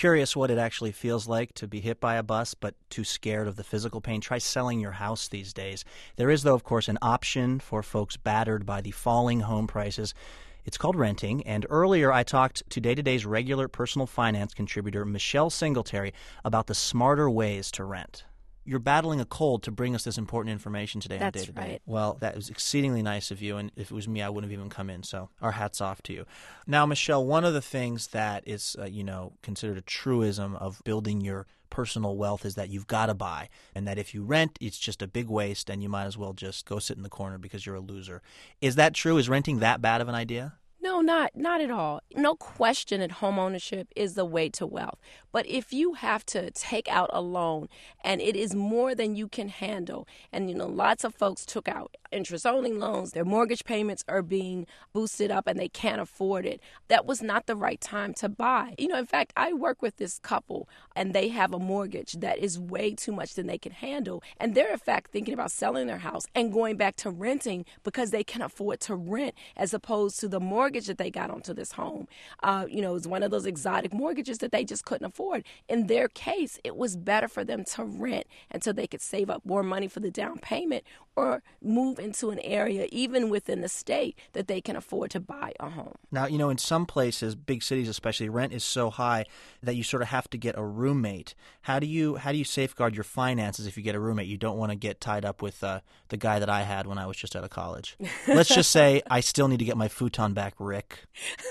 Curious what it actually feels like to be hit by a bus, but too scared of the physical pain? Try selling your house these days. There is, though, of course, an option for folks battered by the falling home prices. It's called renting, and earlier I talked to Day to Day's regular personal finance contributor, Michelle Singletary, about the smarter ways to rent. You're battling a cold to bring us this important information today on Day to Day. That's right. Well, that was exceedingly nice of you, and if it was me, I wouldn't have even come in, so our hats off to you. Now, Michelle, one of the things that is, considered a truism of building your personal wealth is that you've got to buy, and that if you rent, it's just a big waste, and you might as well just go sit in the corner because you're a loser. Is that true? Is renting that bad of an idea? No, not at all. No question that home ownership is the way to wealth. But if you have to take out a loan and it is more than you can handle, and lots of folks took out interest-only loans, their mortgage payments are being boosted up and they can't afford it, that was not the right time to buy. In fact, I work with this couple and they have a mortgage that is way too much than they can handle. And they're in fact thinking about selling their house and going back to renting because they can afford to rent as opposed to the mortgage that they got onto this home. It was one of those exotic mortgages that they just couldn't afford. In their case, it was better for them to rent until they could save up more money for the down payment or move into an area, even within the state, that they can afford to buy a home. Now, in some places, big cities especially, rent is so high that you sort of have to get a roommate. How do you safeguard your finances if you get a roommate? You don't want to get tied up with the guy that I had when I was just out of college. Let's just say I still need to get my futon back, Rick.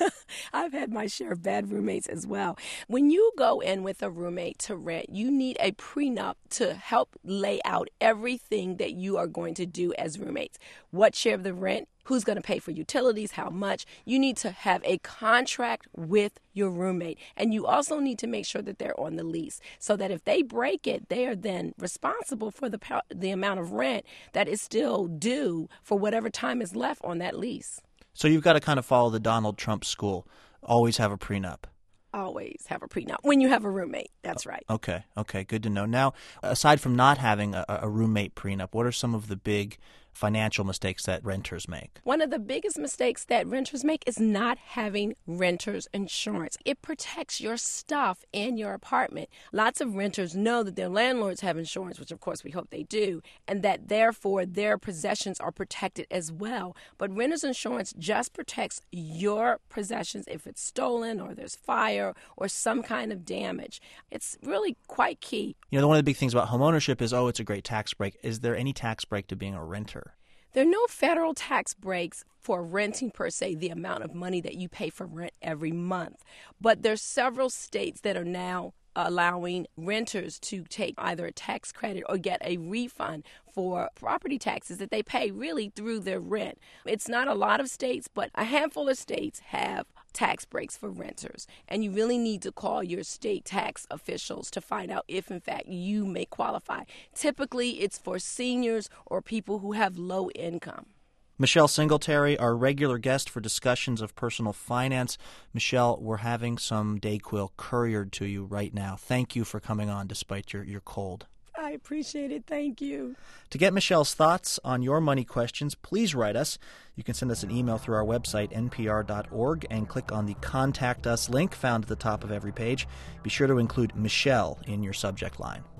I've had my share of bad roommates as well. When you go in with a roommate to rent, you need a prenup to help lay out everything that you are going to do as roommates. What share of the rent, who's going to pay for utilities, how much. You need to have a contract with your roommate. And you also need to make sure that they're on the lease so that if they break it, they are then responsible for the amount of rent that is still due for whatever time is left on that lease. So you've got to kind of follow the Donald Trump school. Always have a prenup. Always have a prenup when you have a roommate. That's right. Okay, good to know. Now, aside from not having a roommate prenup, what are some of the big financial mistakes that renters make? One of the biggest mistakes that renters make is not having renter's insurance. It protects your stuff in your apartment. Lots of renters know that their landlords have insurance, which of course we hope they do, and that therefore their possessions are protected as well. But renter's insurance just protects your possessions if it's stolen or there's fire or some kind of damage. It's really quite key. One of the big things about homeownership is, it's a great tax break. Is there any tax break to being a renter? There are no federal tax breaks for renting per se, the amount of money that you pay for rent every month. But there's several states that are now allowing renters to take either a tax credit or get a refund for property taxes that they pay really through their rent. It's not a lot of states, but a handful of states have tax breaks for renters. And you really need to call your state tax officials to find out if, in fact, you may qualify. Typically, it's for seniors or people who have low income. Michelle Singletary, our regular guest for discussions of personal finance. Michelle, we're having some Dayquil couriered to you right now. Thank you for coming on despite your cold. I appreciate it. Thank you. To get Michelle's thoughts on your money questions, please write us. You can send us an email through our website, npr.org, and click on the Contact Us link found at the top of every page. Be sure to include Michelle in your subject line.